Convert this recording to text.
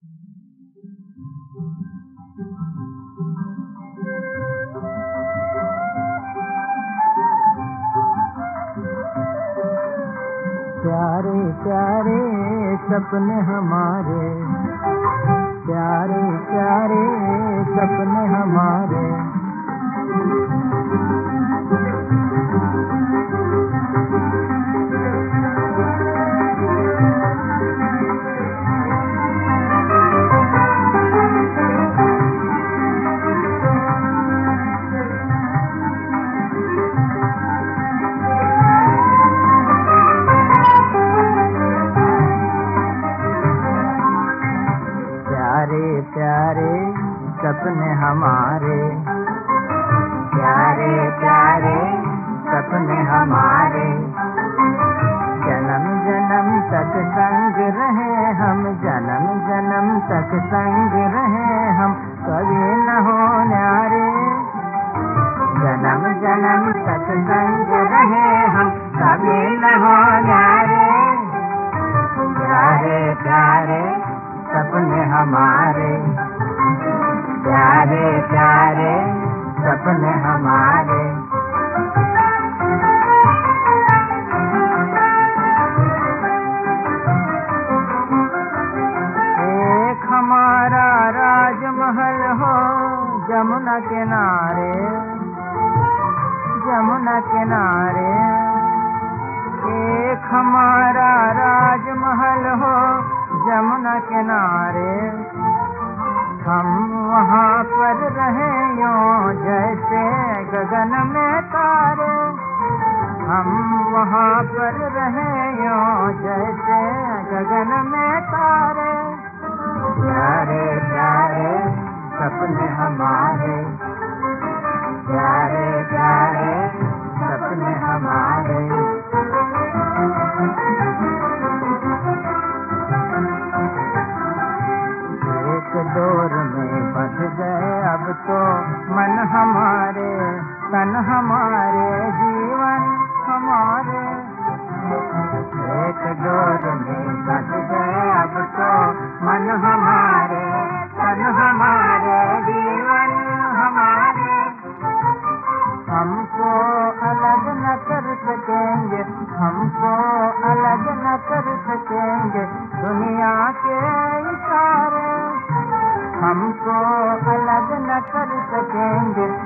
प्यारे प्यारे सपने हमारे, प्यारे प्यारे सपने हमारे। प्यारे सपने हमारे, प्यारे प्यारे सपने हमारे। जन्म जन्म तक संग रहे हम, जन्म जन्म तक संग रहे हम, कभी न हो न्यारे। जन्म जन्म तक संग रहे हम, कभी न हो न्यारे। प्यारे प्यारे सपने हमारे, प्यारे प्यारे सपने हमारे। एक हमारा राजमहल हो जमुना किनारे, जमुना किनारे। एक हमारा राजमहल हो जमुना किनारे। हम वहाँ पर रहे यूं जैसे गगन में तारे। हम वहाँ पर रहे यूं जैसे गगन में तारे। प्यारे प्यारे सपने हमारे, प्यारे प्यारे सपने हमारे। एक डोर में बंध गए अब तो मन हमारे, तन हमारे, जीवन हमारे। एक डोर में बंध गए अब तो मन हमारे, तन हमारे, जीवन हमारे। हमको अलग न कर सकेंगे, हमको अलग न कर सकेंगे दुनिया के इशारे। हमको अलग न कर सकेंगे